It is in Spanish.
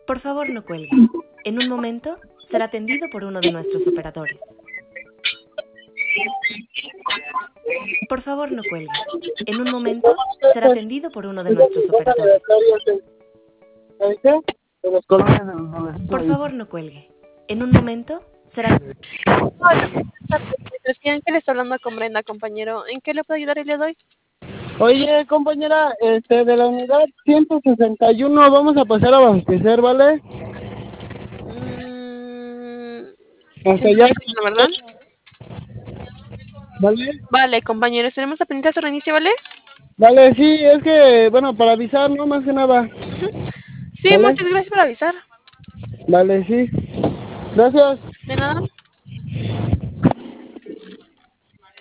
Por favor, no cuelgue. En un momento será atendido por uno de nuestros operadores. Por favor, no cuelgue. En un momento será atendido por uno de nuestros operadores. Por favor, no cuelgue. En un momento será... Hola, recién que le está hablando con Brenda, compañero. ¿En qué le puedo ayudar el día de hoy? Oye, compañera, de la unidad 161 vamos a pasar a abastecer, ¿vale? Hasta allá, 161, ¿verdad? ¿vale? Vale, compañeros, tenemos la pendiente de su reinicio, ¿vale? Vale, sí, es que, bueno, para avisar, ¿no? Más que nada, Sí, ¿vale? muchas gracias por avisar. Vale, sí. Gracias. De nada.